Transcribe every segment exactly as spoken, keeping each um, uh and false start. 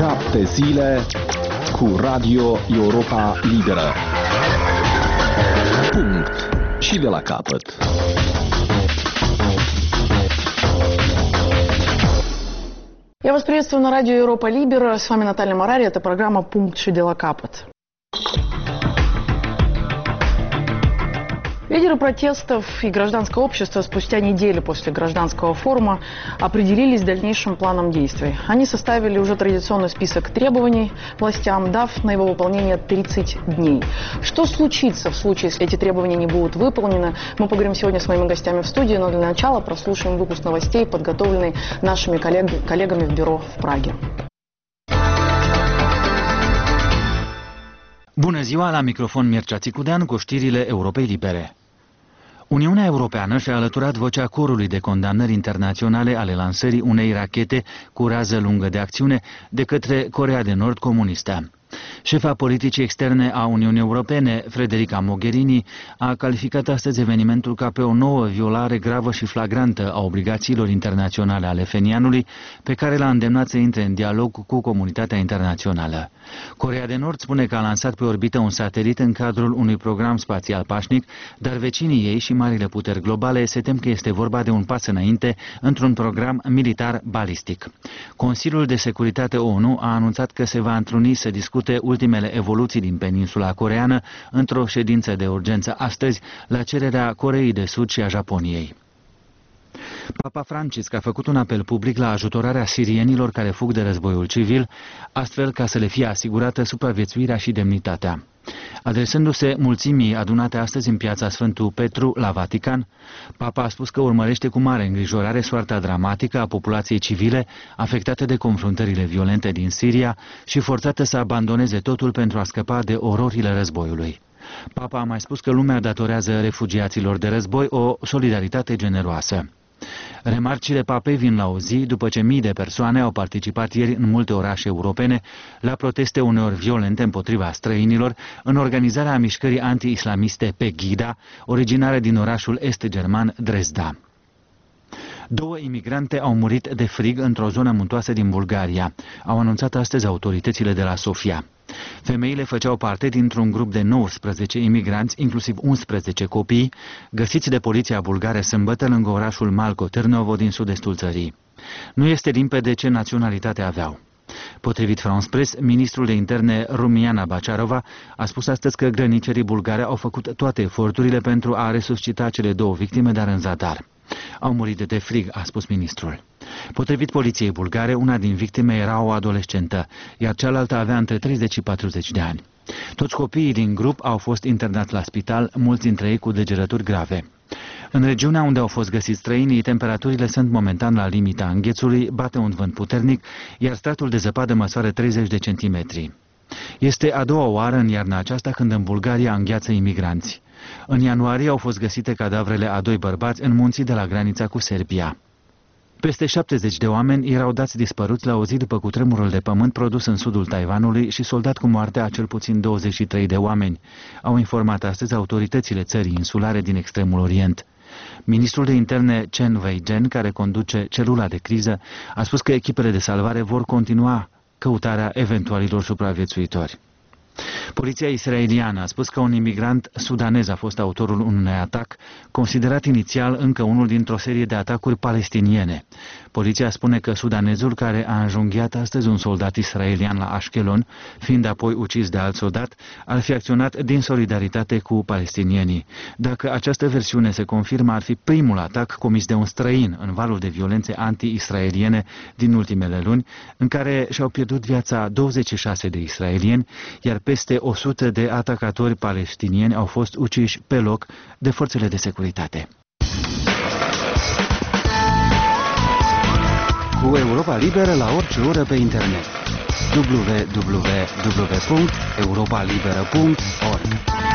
Șapte zile cu Radio Europa Liberă. Punct. Și de la capăt. Я вас приветствую на радио Европа Либера. С вами Наталья Марари. Это программа «Пункт и дела капот». Лидеры протестов и гражданское общество спустя неделю после гражданского форума определились с дальнейшим планом действий. Они составили уже традиционный список требований властям, дав на его выполнение тридцать дней. Что случится в случае, если эти требования не будут выполнены, мы поговорим сегодня с моими гостями в студии, но для начала прослушаем выпуск новостей, подготовленный нашими коллег, коллегами в бюро в Праге. Bună ziua, la microfon Mircea Țicudean cu știrile Europei Libere. Uniunea Europeană și-a alăturat vocea corului de condamnări internaționale ale lansării unei rachete cu rază lungă de acțiune de către Coreea de Nord comunistă. Șefa politicii externe a Uniunii Europene, Federica Mogherini, a calificat astăzi evenimentul ca pe o nouă violare gravă și flagrantă a obligațiilor internaționale ale fenianului, pe care l-a îndemnat să intre în dialog cu comunitatea internațională. Coreea de Nord spune că a lansat pe orbită un satelit în cadrul unui program spațial pașnic, dar vecinii ei și marile puteri globale se tem că este vorba de un pas înainte într-un program militar balistic. Consiliul de Securitate ONU a anunțat că se va întruni să discute ultimele evoluții din peninsula coreeană într-o ședință de urgență astăzi, la cererea Coreei de Sud și a Japoniei. Papa Francisc a făcut un apel public la ajutorarea sirienilor care fug de războiul civil, astfel ca să le fie asigurată supraviețuirea și demnitatea. Adresându-se mulțimii adunate astăzi în piața Sfântul Petru la Vatican, Papa a spus că urmărește cu mare îngrijorare soarta dramatică a populației civile afectate de confruntările violente din Siria și forțată să abandoneze totul pentru a scăpa de ororile războiului. Papa a mai spus că lumea datorează refugiaților de război o solidaritate generoasă. Remarcile papei vin la o zi după ce mii de persoane au participat ieri în multe orașe europene la proteste uneori violente împotriva străinilor în organizarea mișcării anti-islamiste Pegida, originare din orașul est-german Dresda. Două imigrante au murit de frig într-o zonă muntoasă din Bulgaria, au anunțat astăzi autoritățile de la Sofia. Femeile făceau parte dintr-un grup de nouăsprezece imigranți, inclusiv unsprezece copii, găsiți de poliția bulgară sâmbătă lângă orașul Malco Târnovo din sud-estul țării. Nu este limpede ce naționalitate aveau. Potrivit France Press, ministrul de interne Rumiana Baciarova a spus astăzi că grănicerii bulgare au făcut toate eforturile pentru a resuscita cele două victime, dar în zadar. Au murit de frig, a spus ministrul. Potrivit poliției bulgare, una din victime era o adolescentă, iar cealaltă avea între treizeci și patruzeci de ani. Toți copiii din grup au fost internați la spital, mulți dintre ei cu degerături grave. În regiunea unde au fost găsiți străinii, temperaturile sunt momentan la limita înghețului, bate un vânt puternic, iar stratul de zăpadă măsoară treizeci de centimetri. Este a doua oară în iarna aceasta când în Bulgaria îngheață imigranți. În ianuarie au fost găsite cadavrele a doi bărbați în munții de la granița cu Serbia. Peste șaptezeci de oameni erau dați dispăruți la o zi după cutremurul de pământ produs în sudul Taiwanului și soldat cu moartea a cel puțin douăzeci și trei de oameni, au informat astăzi autoritățile țării insulare din Extremul Orient. Ministrul de interne Chen Wei-gen, care conduce celula de criză, a spus că echipele de salvare vor continua căutarea eventualilor supraviețuitori. Poliția israeliană a spus că un imigrant sudanez a fost autorul unui atac, considerat inițial încă unul dintr-o serie de atacuri palestiniene. Poliția spune că sudanezul care a înjunghiat astăzi un soldat israelian la Ashkelon, fiind apoi ucis de alt soldat, ar fi acționat din solidaritate cu palestinienii. Dacă această versiune se confirmă, ar fi primul atac comis de un străin în valul de violențe anti-israeliene din ultimele luni, în care și-au pierdut viața douăzeci și șase de israelieni, iar peste o sută de atacatori palestinieni au fost uciși pe loc de forțele de securitate. Cu Europa Liberă la orice oră pe internet. w w w punct europa liberă punct org.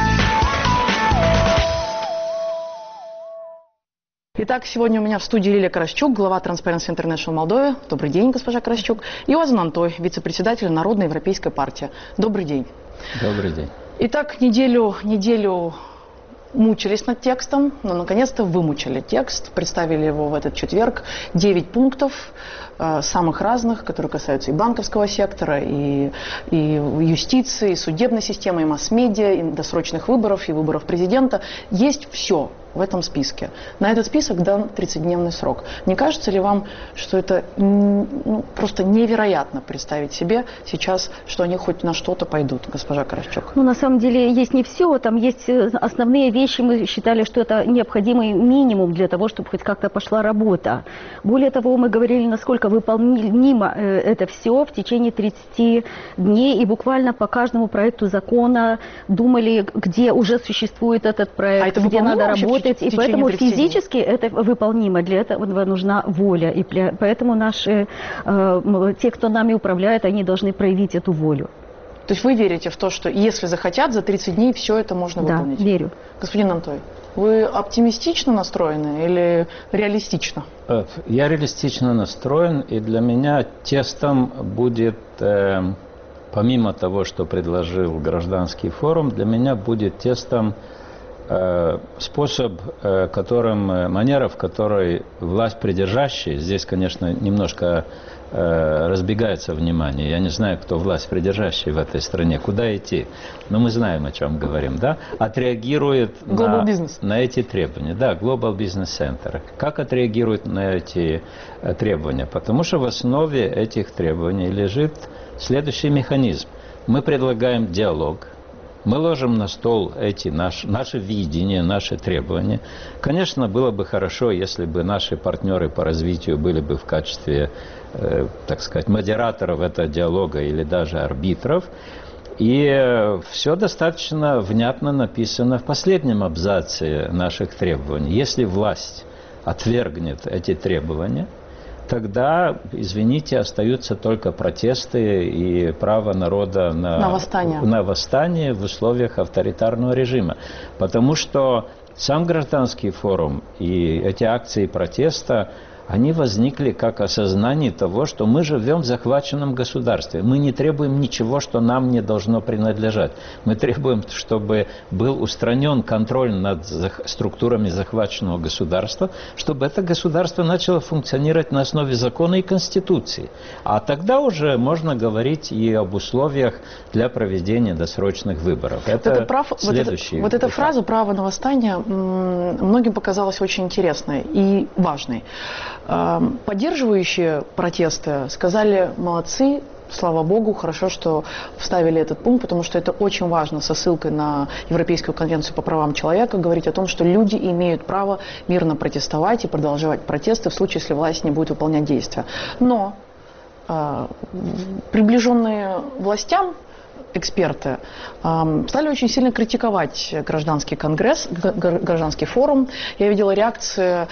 Итак, сегодня у меня в студии Лилия Каращук, глава Transparency International Молдовы. Добрый день, госпожа Каращук. И Озан Антой, вице-председатель Народной европейской партии. Добрый день. Добрый день. Итак, неделю, неделю мучились над текстом, но наконец-то вымучили текст, представили его в этот четверг. Девять пунктов, э, самых разных, которые касаются и банковского сектора, и, и юстиции, и судебной системы, и масс-медиа, и досрочных выборов, и выборов президента. Есть все в этом списке. На этот список дан тридцатидневный срок. Не кажется ли вам, что это ну, просто невероятно представить себе сейчас, что они хоть на что-то пойдут, госпожа Каращук? Ну, на самом деле, есть не все. Там есть основные вещи. Мы считали, что это необходимый минимум для того, чтобы хоть как-то пошла работа. Более того, мы говорили, насколько выполнимо это все в течение тридцати дней. И буквально по каждому проекту закона думали, где уже существует этот проект, а это где надо работать. И поэтому физически это выполнимо. Для этого нужна воля. И поэтому наши, э, те, кто нами управляет, они должны проявить эту волю. То есть вы верите в то, что если захотят, за тридцать дней все это можно выполнить? Да, верю. Господин Антой, вы оптимистично настроены или реалистично? Я реалистично настроен, и для меня тестом будет, э, помимо того, что предложил гражданский форум, для меня будет тестом способ, которым, манера, в которой власть придержащая, здесь, конечно, немножко разбегается внимание. Я не знаю, кто власть придержащая в этой стране, куда идти, но мы знаем, о чем говорим, да? Отреагирует на, на эти требования. Да, Global Business Center. Как отреагирует на эти требования? Потому что в основе этих требований лежит следующий механизм. Мы предлагаем диалог. Мы ложим на стол эти наши, наше видение, наши требования. Конечно, было бы хорошо, если бы наши партнеры по развитию были бы в качестве, э, так сказать, модераторов этого диалога или даже арбитров. И э, все достаточно внятно написано в последнем абзаце наших требований. Если власть отвергнет эти требования, тогда, извините, остаются только протесты и право народа на, на, восстание. на восстание в условиях авторитарного режима. Потому что сам гражданский форум и эти акции протеста, они возникли как осознание того, что мы живем в захваченном государстве. Мы не требуем ничего, что нам не должно принадлежать. Мы требуем, чтобы был устранен контроль над структурами захваченного государства, чтобы это государство начало функционировать на основе закона и конституции. А тогда уже можно говорить и об условиях для проведения досрочных выборов. Это, это прав, следующий. Вот, это, вот эта фраза «право на восстание» многим показалась очень интересной и важной. Поддерживающие протесты сказали: молодцы, слава богу, хорошо, что вставили этот пункт, потому что это очень важно со ссылкой на Европейскую конвенцию по правам человека говорить о том, что люди имеют право мирно протестовать и продолжать протесты в случае, если власть не будет выполнять действия. Но э, приближенные властям эксперты э, стали очень сильно критиковать гражданский конгресс, гражданский форум. Я видела реакции,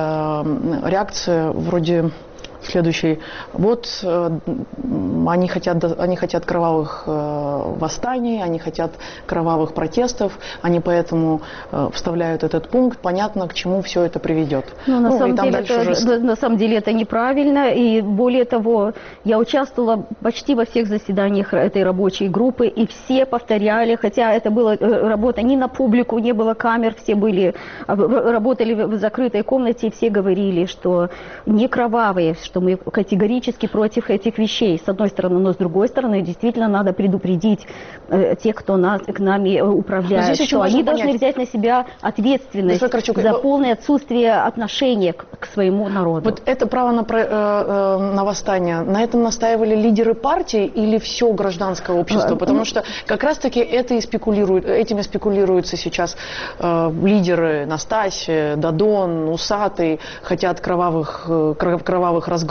э, реакции вроде следующей: вот э, они хотят, они хотят кровавых э, восстаний, они хотят кровавых протестов, они поэтому э, вставляют этот пункт. Понятно, к чему все это приведет. Ну, на, ну, самом деле это, уже... на самом деле это неправильно, и более того, я участвовала почти во всех заседаниях этой рабочей группы, и все повторяли, хотя это была работа не на публику, не было камер, все были, работали в закрытой комнате, и все говорили, что не кровавые, что мы категорически против этих вещей, с одной стороны, но с другой стороны, действительно надо предупредить э, тех, кто нас, к нами управляет, что они должны понять. взять на себя ответственность за полное отсутствие отношения к, к своему народу. Вот это право на, э, э, на восстание, на этом настаивали лидеры партии или все гражданское общество? Потому что как раз-таки это и спекулирует, этими спекулируются сейчас э, лидеры Настасья, Дадон, Усатый, хотят кровавых, э, кровавых разгромов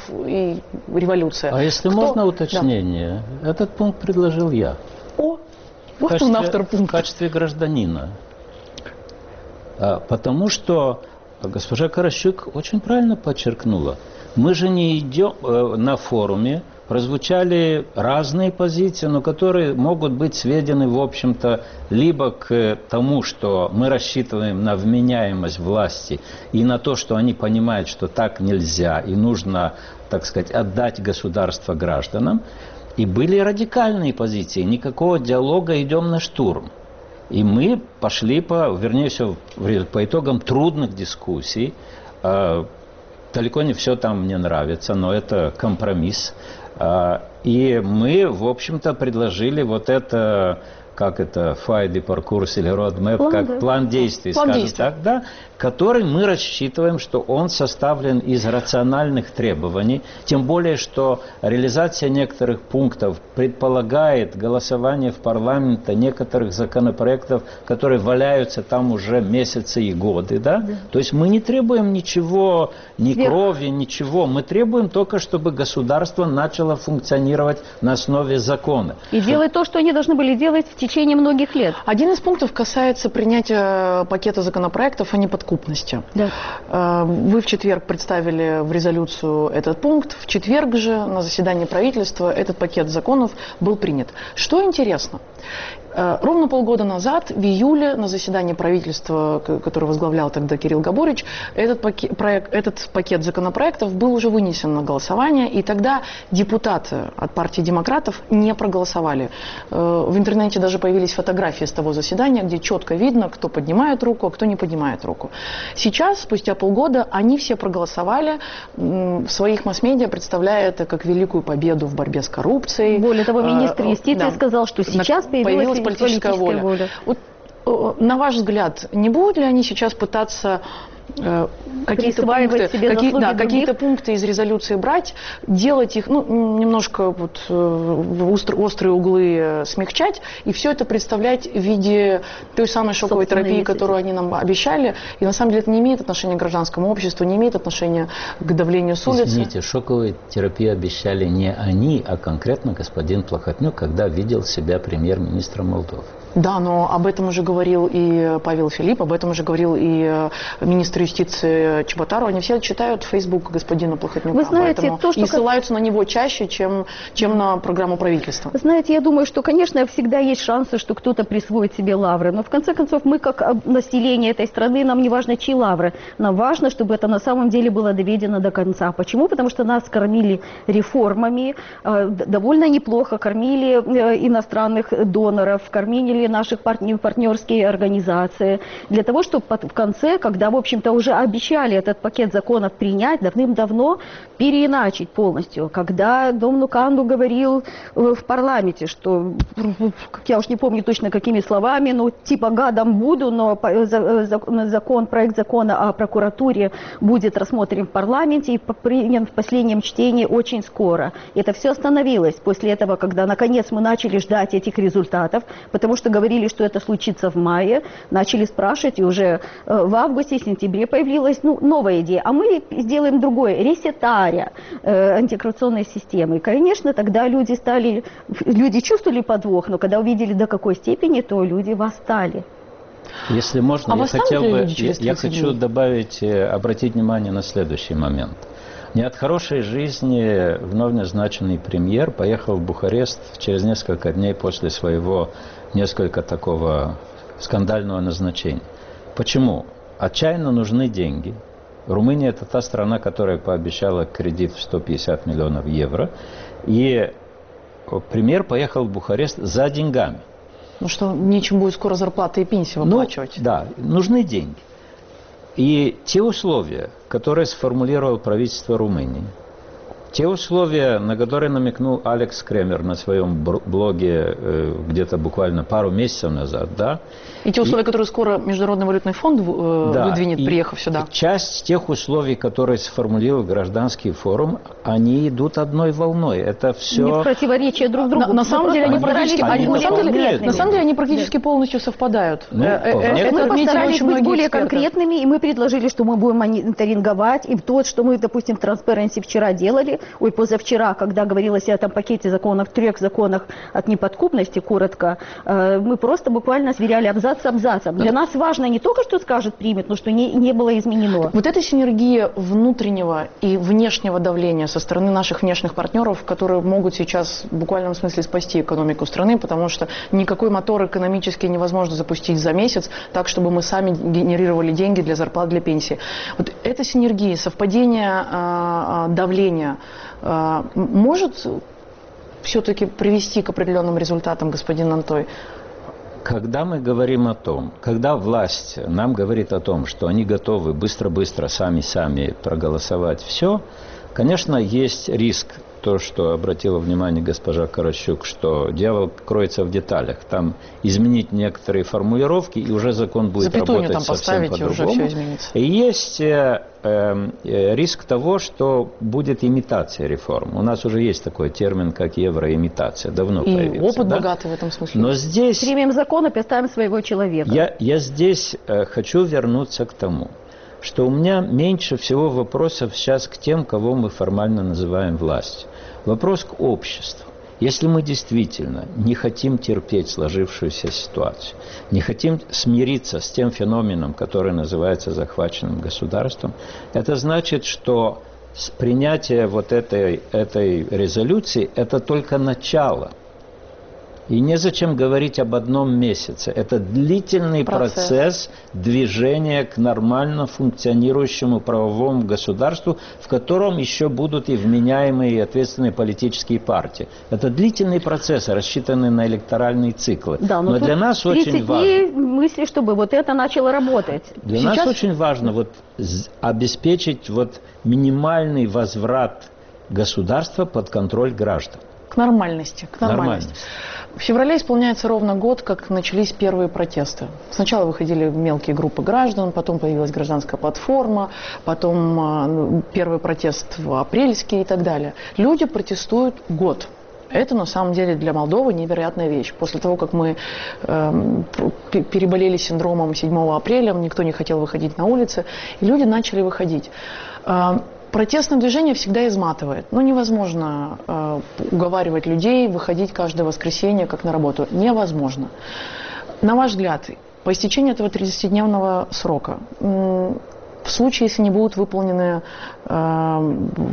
и революция. А если Кто? можно уточнение? Да. Этот пункт предложил я. О, вот он автор пункта. В качестве гражданина. А, потому что госпожа Каращук очень правильно подчеркнула. Мы же не идем э, на форуме, прозвучали разные позиции, но которые могут быть сведены, в общем-то, либо к тому, что мы рассчитываем на вменяемость власти и на то, что они понимают, что так нельзя и нужно, так сказать, отдать государство гражданам. И были радикальные позиции. Никакого диалога, идем на штурм. И мы пошли по, вернее, все, по итогам трудных дискуссий. Далеко не все там мне нравится, но это компромисс. И мы, в общем-то, предложили вот это, как это, файди паркурс или roadmap, план, как да. план действий, план скажем действий. так, да, который мы рассчитываем, что он составлен из рациональных требований, тем более, что реализация некоторых пунктов предполагает голосование в парламенте некоторых законопроектов, которые валяются там уже месяцы и годы, да? Да. То есть мы не требуем ничего, ни Сверх. крови, ничего, мы требуем только, чтобы государство начало функционировать на основе закона. И что... делать то, что они должны были делать в течение многих лет. Один из пунктов касается принятия пакета законопроектов о неподкупности. Да. Вы в четверг представили в резолюцию этот пункт. В четверг же на заседании правительства этот пакет законов был принят. Что интересно, ровно полгода назад, в июле, на заседании правительства, которое возглавлял тогда Кирилл Габурич, этот пакет, проект, этот пакет законопроектов был уже вынесен на голосование, и тогда депутаты от партии демократов не проголосовали. В интернете даже появились фотографии с того заседания, где четко видно, кто поднимает руку, а кто не поднимает руку. Сейчас, спустя полгода, они все проголосовали, в своих масс-медиа представляя это как великую победу в борьбе с коррупцией. Более того, министр юстиции да. сказал, что сейчас появилась, появилась политическая, политическая воля. воля. Вот, на ваш взгляд, не будут ли они сейчас пытаться э, какие-то пункты, какие, да, какие-то пункты из резолюции брать, делать их, ну, немножко вот, в острые углы смягчать, и все это представлять в виде той самой шоковой Собственно, терапии, которую они нам обещали. И на самом деле это не имеет отношения к гражданскому обществу, не имеет отношения к давлению с улицы. Извините, шоковую терапию обещали не они, а конкретно господин Плохотнюк, когда видел себя премьер-министром Молдовы. Да, но об этом уже говорил и Павел Филипп, об этом уже говорил и министр юстиции Чеботару. Они все читают Facebook господина Плохотнюка. Вы знаете, то, что... И ссылаются на него чаще, чем, чем на программу правительства. Вы знаете, я думаю, что, конечно, всегда есть шансы, что кто-то присвоит себе лавры. Но, в конце концов, мы, как население этой страны, нам не важно, чьи лавры. Нам важно, чтобы это на самом деле было доведено до конца. Почему? Потому что нас кормили реформами, довольно неплохо кормили иностранных доноров, кормили наших партнерские организации, для того, чтобы в конце, когда, в общем-то, уже обещали этот пакет законов принять, давным-давно переиначить полностью. Когда Дом Нуканду говорил в парламенте, что, я уж не помню точно какими словами, ну, типа гадом буду, но закон, проект закона о прокуратуре будет рассмотрен в парламенте и принят в последнем чтении очень скоро. Это все остановилось после этого, когда, наконец, мы начали ждать этих результатов, потому что говорили, что это случится в мае, начали спрашивать, и уже в августе, сентябре появилась ну, новая идея. А мы сделаем другое, ресетария э, антикоррупционной системы. И, конечно, тогда люди стали, люди чувствовали подвох, но когда увидели до какой степени, то люди восстали. Если можно, а я, хотел бы, я, я хочу добавить, обратить внимание на следующий момент. Не от хорошей жизни вновь назначенный премьер поехал в Бухарест через несколько дней после своего несколько такого скандального назначения. Почему? Отчаянно нужны деньги. Румыния – это та страна, которая пообещала кредит в сто пятьдесят миллионов евро. И премьер поехал в Бухарест за деньгами. Ну что, нечем будет скоро зарплаты и пенсии выплачивать. Ну, да, нужны деньги. И те условия, которые сформулировало правительство Румынии, те условия, на которые намекнул Алекс Кремер на своем блоге э, где-то буквально пару месяцев назад, да. И те условия, и, которые скоро Международный валютный фонд э, да, выдвинет, приехав сюда. Часть тех условий, которые сформулировал гражданский форум, они идут одной волной. Это все... Не в противоречие друг другу. На, на самом деле они практически, они, на самом деле, на самом деле они практически полностью совпадают. Ну, э, э, мы постарались быть более эксперты. конкретными, и мы предложили, что мы будем мониторинговать. И то, что мы, допустим, в Transparency вчера делали, ой, позавчера, когда говорилось о этом пакете законов, трех законах от неподкупности, коротко, э, мы просто буквально сверяли абзац с абзацем. Для нас важно не только, что скажет, примет, но что не, не было изменено. Вот эта синергия внутреннего и внешнего давления со стороны наших внешних партнеров, которые могут сейчас в буквальном смысле спасти экономику страны, потому что никакой мотор экономический невозможно запустить за месяц, так, чтобы мы сами генерировали деньги для зарплат, для пенсии. Вот эта синергия, совпадение э, давления э, может все-таки привести к определенным результатам, господин Антой? Когда мы говорим о том, когда власть нам говорит о том, что они готовы быстро-быстро сами-сами проголосовать все, конечно, есть риск, то, что обратила внимание госпожа Карачук, что дьявол кроется в деталях. Там изменить некоторые формулировки, и уже закон будет Запятую работать там совсем по-другому. И есть э, э, риск того, что будет имитация реформ. У нас уже есть такой термин, как евроимитация. Давно и появился. опыт да? богатый в этом смысле. Но здесь... Примем закон и поставим своего человека. Я, я здесь э, хочу вернуться к тому, что у меня меньше всего вопросов сейчас к тем, кого мы формально называем властью. Вопрос к обществу. Если мы действительно не хотим терпеть сложившуюся ситуацию, не хотим смириться с тем феноменом, который называется захваченным государством, это значит, что принятие вот этой, этой резолюции – это только начало. И незачем говорить об одном месяце. Это длительный процесс. процесс движения к нормально функционирующему правовому государству, в котором еще будут и вменяемые и ответственные политические партии. Это длительный процесс, рассчитанный на электоральные циклы. Да, но но для нас очень важно... мысли, чтобы вот это начало работать. Для Сейчас... нас очень важно вот обеспечить вот минимальный возврат государства под контроль граждан. К нормальности. К нормальности. Нормальность. В феврале исполняется ровно год, как начались первые протесты. Сначала выходили мелкие группы граждан, потом появилась гражданская платформа, потом первый протест в апрельский и так далее. Люди протестуют год. Это на самом деле для Молдовы невероятная вещь. После того, как мы э, переболели синдромом седьмого апреля, никто не хотел выходить на улицы, и люди начали выходить. Э, Протестное движение всегда изматывает. Ну, невозможно э, уговаривать людей выходить каждое воскресенье как на работу. Невозможно. На ваш взгляд, по истечении этого тридцатидневного срока, э, в случае, если не будут выполнены э,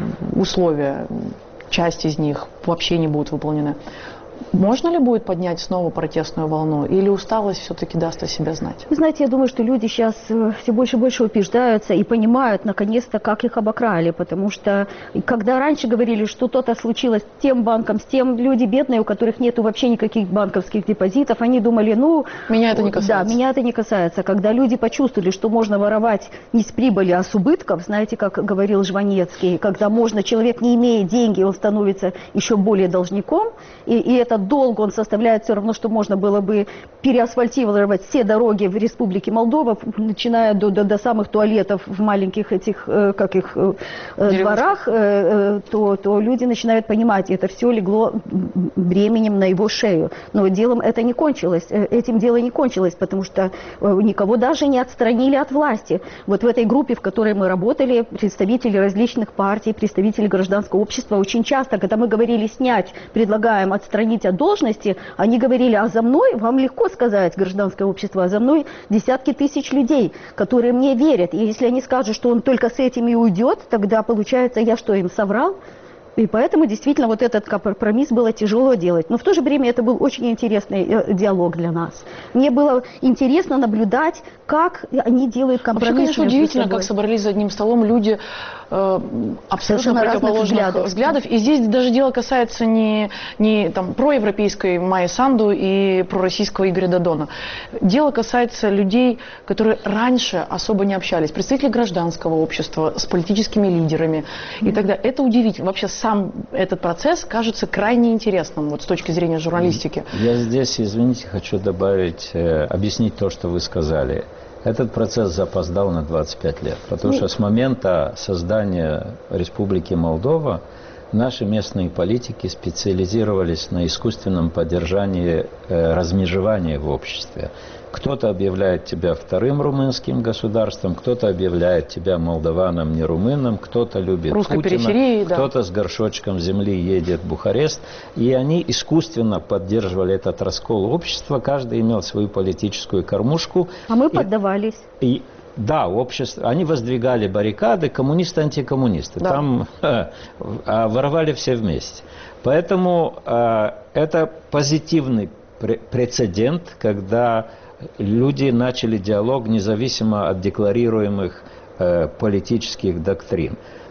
условия, часть из них вообще не будут выполнены, можно ли будет поднять снова протестную волну? Или усталость все-таки даст о себе знать? Вы знаете, я думаю, что люди сейчас все больше и больше убеждаются и понимают, наконец-то, как их обокрали. Потому что, когда раньше говорили, что что-то случилось с тем банком, с тем, люди бедные, у которых нет вообще никаких банковских депозитов, они думали, ну... Меня это не касается. Да, меня это не касается. Когда люди почувствовали, что можно воровать не с прибыли, а с убытков, знаете, как говорил Жванецкий, когда можно, человек не имея деньги, он становится еще более должником, и, и этот долг, он составляет все равно, что можно было бы переасфальтировать все дороги в Республике Молдова, начиная до, до, до самых туалетов в маленьких этих, э, как их, э, дворах, э, э, то, то люди начинают понимать, это все легло бременем на его шею. Но делом это не кончилось, этим дело не кончилось, потому что никого даже не отстранили от власти. Вот в этой группе, в которой мы работали, представители различных партий, представители гражданского общества, очень часто, когда мы говорили снять, предлагаем отстранить от должности, они говорили, а за мной, вам легко сказать, гражданское общество, а за мной десятки тысяч людей, которые мне верят. И если они скажут, что он только с этим и уйдет, тогда получается, я что, им соврал? И поэтому действительно вот этот компромисс было тяжело делать. Но в то же время это был очень интересный диалог для нас. Мне было интересно наблюдать, как они делают компромисс. Вообще, конечно, удивительно, как собрались за одним столом люди э, абсолютно противоположных взглядов. взглядов. И здесь даже дело касается не, не там, проевропейской Майи Санду и пророссийского Игоря Додона. Дело касается людей, которые раньше особо не общались. Представители гражданского общества с политическими лидерами mm-hmm. и так далее. Это удивительно. Вообще сам этот процесс кажется крайне интересным вот, с точки зрения журналистики. Я здесь, извините, хочу добавить, э, объяснить то, что вы сказали. Этот процесс запоздал на двадцать пять лет, потому что с момента создания Республики Молдова наши местные политики специализировались на искусственном поддержании э, размежевания в обществе. Кто-то объявляет тебя вторым румынским государством, кто-то объявляет тебя молдаваном, не румыном, кто-то любит русской Путина, периферии, да. Кто-то с горшочком земли едет в Бухарест. И они искусственно поддерживали этот раскол общества, каждый имел свою политическую кормушку. А мы поддавались. И, и, да, общество, они воздвигали баррикады, коммунисты, антикоммунисты. Да. Там э, э, воровали все вместе. Поэтому э, это позитивный прецедент, когда люди начали диалог независимо от декларируемых э, политических доктрин.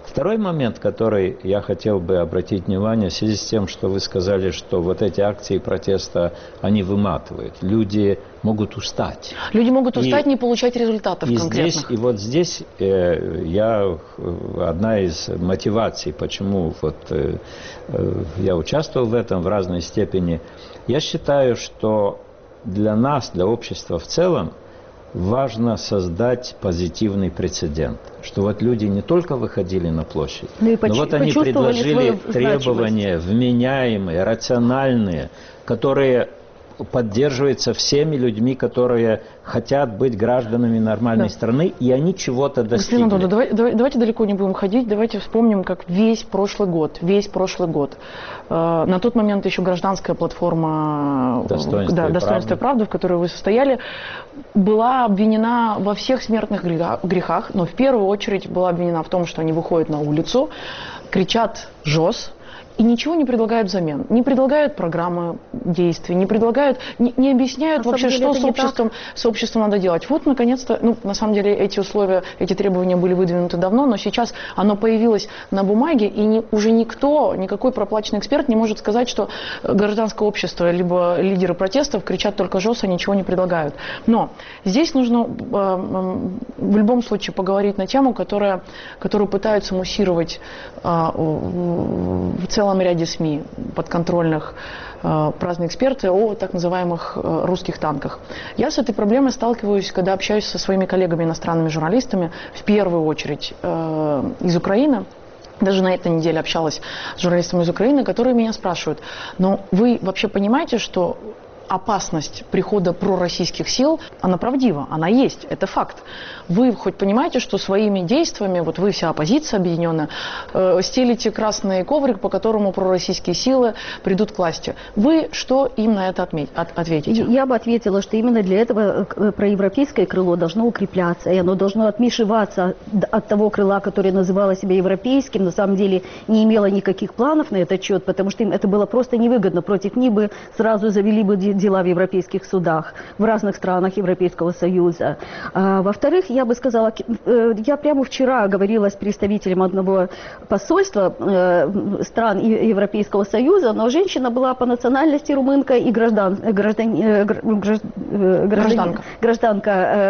Второй момент, который я хотел бы обратить внимание, в связи с тем, что вы сказали, что вот эти акции протеста, они выматывают. Люди могут устать. Люди могут устать, и, не получать результатов и конкретных. Здесь, и вот здесь э, я, одна из мотиваций, почему вот, э, э, я участвовал в этом в разной степени, я считаю, что для нас, для общества в целом, важно создать позитивный прецедент, что вот люди не только выходили на площадь, ну и но вот они предложили требования вменяемые, рациональные, которые поддерживаются всеми людьми, которые хотят быть гражданами нормальной да. страны, и они чего-то достигли. Господин Антон, давай, давай, давайте далеко не будем ходить, давайте вспомним, как весь прошлый год, весь прошлый год, э, на тот момент еще гражданская платформа «Достоинство, да, и, «Достоинство правда. и правда», в которой вы состояли, была обвинена во всех смертных грехах, но в первую очередь была обвинена в том, что они выходят на улицу, кричат «ЖОС», и ничего не предлагают взамен. Не предлагают программы действий, не предлагают, не, не объясняют на вообще, что с обществом, с обществом надо делать. Вот, наконец-то, ну, на самом деле, эти условия, эти требования были выдвинуты давно, но сейчас оно появилось на бумаге, и не, уже никто, никакой проплаченный эксперт не может сказать, что гражданское общество, либо лидеры протестов кричат только «ЖОС», а ничего не предлагают. Но здесь нужно э, в любом случае поговорить на тему, которая, которую пытаются муссировать э, в целом В целом ряде СМИ подконтрольных э, разные эксперты о так называемых э, русских танках. Я с этой проблемой сталкиваюсь, когда общаюсь со своими коллегами, иностранными журналистами, в первую очередь э, из Украины. Даже на этой неделе общалась с журналистами из Украины, которые меня спрашивают, но вы вообще понимаете, что опасность прихода пророссийских сил, она правдива, она есть, это факт. Вы хоть понимаете, что своими действиями, вот вы вся оппозиция объединенная, э, стелите красный коврик, по которому пророссийские силы придут к власти. Вы что им на это отметь, от, ответите? Я бы ответила, что именно для этого проевропейское крыло должно укрепляться, и оно должно отмешиваться от того крыла, которое называло себя европейским, на самом деле не имело никаких планов на этот счет, потому что им это было просто невыгодно. Против них бы сразу завели бы дела в европейских судах, в разных странах Европейского Союза. А, во-вторых, я бы сказала, я прямо вчера говорила с представителем одного посольства э, стран Европейского Союза, но женщина была по национальности румынка и граждан, граждан, э, граждан, гражданка, гражданка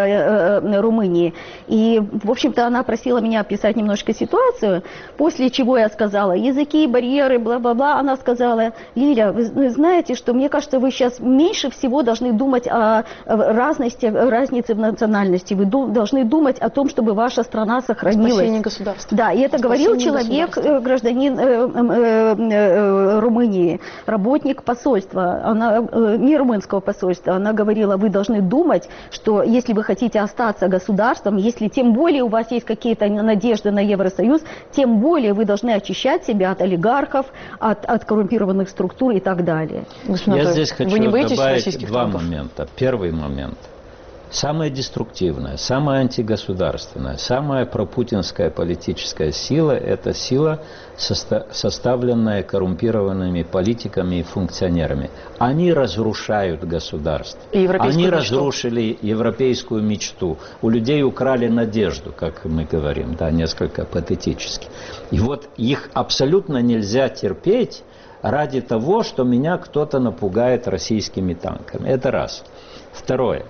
э, э, Румынии. И, в общем-то, она просила меня описать немножко ситуацию, после чего я сказала, языки, барьеры, бла-бла-бла. Она сказала, Лиля, вы знаете, что мне кажется, вы сейчас меньше всего должны думать о разности, разнице в национальности. Вы должны думать о том, чтобы ваша страна сохранилась. Спасение государства. Да, и это Спасение говорил человек, гражданин э, э, э, Румынии, работник посольства, она, э, не румынского посольства. Она говорила, вы должны думать, что если вы хотите остаться государством, если тем более у вас есть какие-то надежды на Евросоюз, тем более вы должны очищать себя от олигархов, от, от коррумпированных структур и так далее. Я здесь хочу вы не добавить два танков? момента. Первый момент. Самая деструктивная, самая антигосударственная, самая пропутинская политическая сила – это сила, состо- составленная коррумпированными политиками и функционерами. Они разрушают государство. Они мечту. разрушили европейскую мечту. У людей украли надежду, как мы говорим, да, несколько патетически. И вот их абсолютно нельзя терпеть ради того, что меня кто-то напугает российскими танками. Это раз. Второе.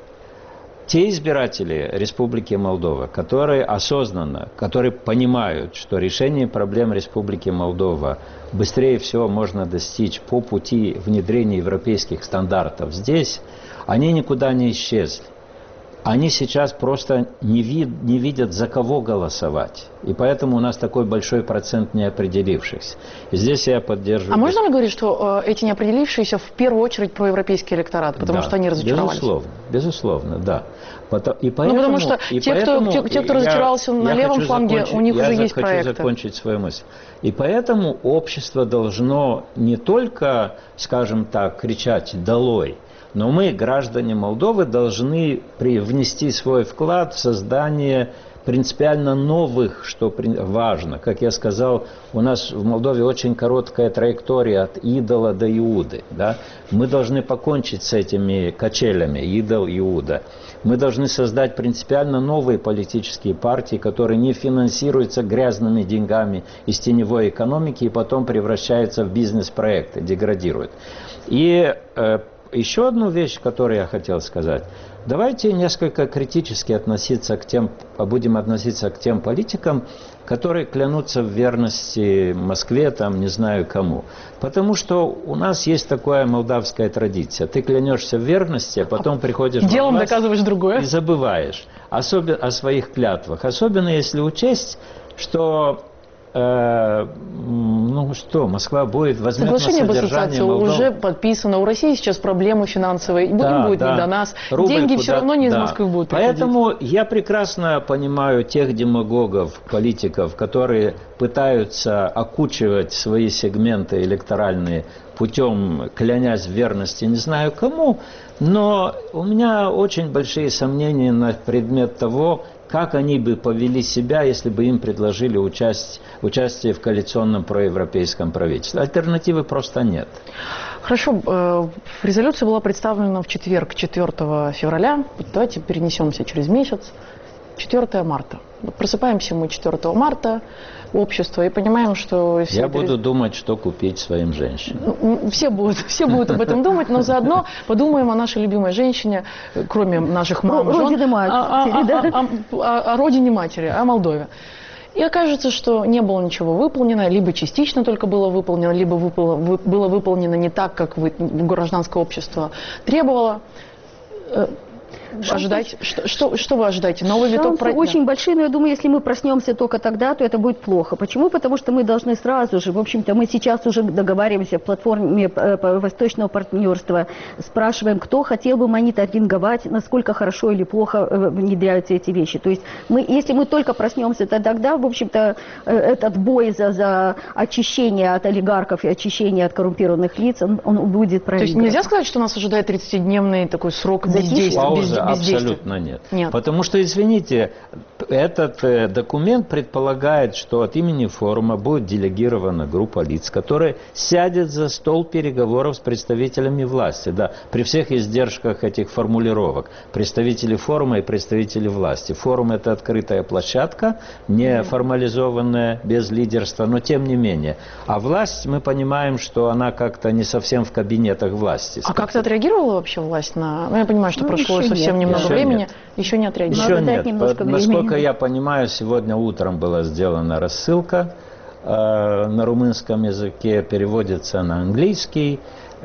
Те избиратели Республики Молдова, которые осознанно, которые понимают, что решение проблем Республики Молдова быстрее всего можно достичь по пути внедрения европейских стандартов здесь, они никуда не исчезли. Они сейчас просто не, вид, не видят, за кого голосовать. И поэтому у нас такой большой процент неопределившихся. И здесь я поддерживаю... А можно ли говорить, что э, эти неопределившиеся в первую очередь проевропейский электорат, потому да, что они разочаровались? Безусловно, безусловно, да. И поэтому, ну, потому что и те, поэтому, кто, те, те, кто разочаровался я, на я левом фланге, закончить, у них уже есть хочу проекты. Я хочу закончить свою мысль. И поэтому общество должно не только, скажем так, кричать «долой», но мы, граждане Молдовы, должны внести свой вклад в создание принципиально новых, что важно. Как я сказал, у нас в Молдове очень короткая траектория от идола до Иуды. Да? Мы должны покончить с этими качелями, идол, Иуда. Мы должны создать принципиально новые политические партии, которые не финансируются грязными деньгами из теневой экономики и потом превращаются в бизнес-проекты, деградируют. И э, еще одну вещь, которую я хотел сказать. Давайте несколько критически относиться к тем, будем относиться к тем политикам, которые клянутся в верности Москве, там, не знаю кому. Потому что у нас есть такая молдавская традиция. Ты клянешься в верности, а потом приходишь делом доказываешь другое и забываешь особенно о своих клятвах. Особенно если учесть, что э, ну что, Москва будет возьмет на соглашение об содержание ассоциации Молдовы. уже подписано. У России сейчас проблемы финансовые. Им Да, будет да. не до нас. Рубль Деньги куда... все равно не из да. Москвы будут Поэтому приходить. я прекрасно понимаю тех демагогов, политиков, которые пытаются окучивать свои сегменты электоральные путем клянясь в верности не знаю кому, но у меня очень большие сомнения на предмет того, как они бы повели себя, если бы им предложили участь, участие в коалиционном проевропейском правительстве. Альтернативы просто нет. Хорошо. Резолюция была представлена в четверг, четвёртого февраля. Давайте перенесемся через месяц. четвёртого марта. Просыпаемся мы четвёртого марта, общество, и понимаем, что... Я буду думать, что купить своим женщинам. Все будут, все будут об этом думать, но заодно подумаем о нашей любимой женщине, кроме наших мам, Родине матери, о, о, о, о, о, о родине матери, о Молдове. И окажется, что не было ничего выполнено, либо частично только было выполнено, либо выпало, вы, было выполнено не так, как вы, гражданское общество требовало. Ожидать, что, что, что вы ожидаете? Новый виток Шансы очень большие, но я думаю, если мы проснемся только тогда, то это будет плохо. Почему? Потому что мы должны сразу же, в общем-то, мы сейчас уже договариваемся в платформе Восточного партнерства, спрашиваем, кто хотел бы мониторинговать, насколько хорошо или плохо внедряются эти вещи. То есть, мы, если мы только проснемся, то тогда, в общем-то, этот бой за, за очищение от олигархов и очищение от коррумпированных лиц, он, он будет проигран. То есть нельзя сказать, что нас ожидает тридцатидневный такой срок бездействия? Абсолютно нет. нет. Потому что, извините, этот э, документ предполагает, что от имени форума будет делегирована группа лиц, которая сядет за стол переговоров с представителями власти. Да, при всех издержках этих формулировок. Представители форума и представители власти. Форум – это открытая площадка, не формализованная, без лидерства, но тем не менее. А власть, мы понимаем, что она как-то не совсем в кабинетах власти. А как-то отреагировала вообще власть на... Ну, я понимаю, что ну, прошло совсем немного еще времени, нет. еще не отреагировали. Еще Надо дать нет. немножко По, времени. насколько я понимаю, сегодня утром была сделана рассылка э, на румынском языке, переводится на английский,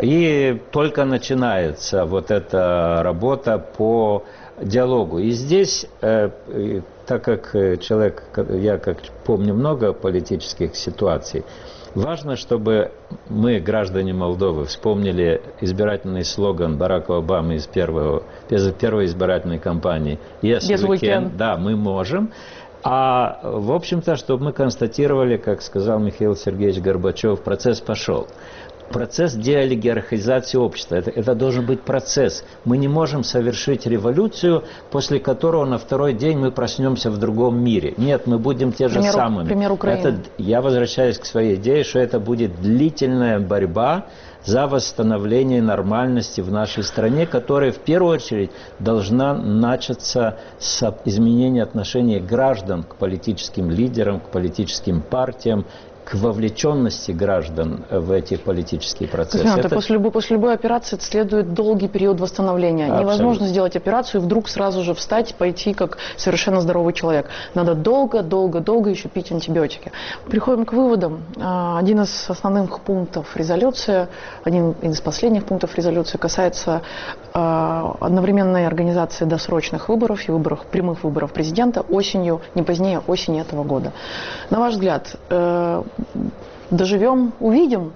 и только начинается вот эта работа по диалогу. И здесь, э, так как человек, я как помню много политических ситуаций, важно, чтобы мы, граждане Молдовы, вспомнили избирательный слоган Барака Обамы из первого, из первой избирательной кампании «Yes, Yes, we we can». can. Да, мы можем. А, в общем-то, чтобы мы констатировали, как сказал Михаил Сергеевич Горбачев, процесс пошел. Процесс деолигархизации общества. Это, это должен быть процесс. Мы не можем совершить революцию, после которого на второй день мы проснемся в другом мире. Нет, мы будем те же пример, самыми. Пример Украины. Это, я возвращаюсь к своей идее, что это будет длительная борьба за восстановление нормальности в нашей стране, которая в первую очередь должна начаться с изменения отношения граждан к политическим лидерам, к политическим партиям, к вовлеченности граждан в эти политические процессы. Кузьмин, это... после, любой, после любой операции следует долгий период восстановления. Абсолютно. Невозможно сделать операцию и вдруг сразу же встать, пойти как совершенно здоровый человек. Надо долго-долго-долго еще пить антибиотики. Приходим к выводам. Один из основных пунктов резолюции, один из последних пунктов резолюции касается одновременной организации досрочных выборов и выборов, прямых выборов президента осенью, не позднее осени этого года. На ваш взгляд, доживем, увидим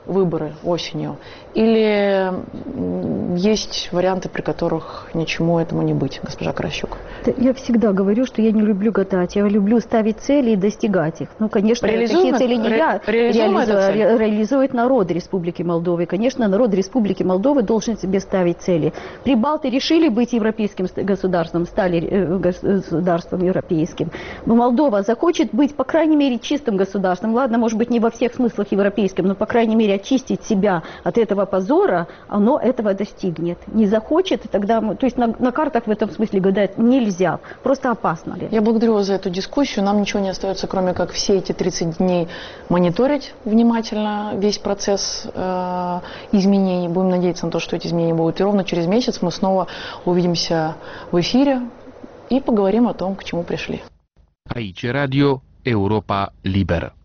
выборы осенью? Или есть варианты, при которых ничему этому не быть, госпожа Каращук? Я всегда говорю, что я не люблю гадать, я люблю ставить цели и достигать их. Ну, конечно, такие цели не я реализую, реализует народ Республики Молдовы. Конечно, народ Республики Молдовы должен себе ставить цели. Прибалты решили быть европейским государством, стали государством европейским. Но Молдова захочет быть, по крайней мере, чистым государством. Ладно, может быть, не во всех смыслах европейским, но, по крайней мере, очистить себя от этого позора, оно этого достигнет. Не захочет, тогда, мы, то есть на, на картах в этом смысле гадать нельзя. Просто опасно ли. Я благодарю вас за эту дискуссию. Нам ничего не остается, кроме как все эти тридцать дней мониторить внимательно весь процесс э, изменений. Будем надеяться на то, что эти изменения будут. И ровно через месяц мы снова увидимся в эфире и поговорим о том, к чему пришли. Aici Radio Europa Liberă.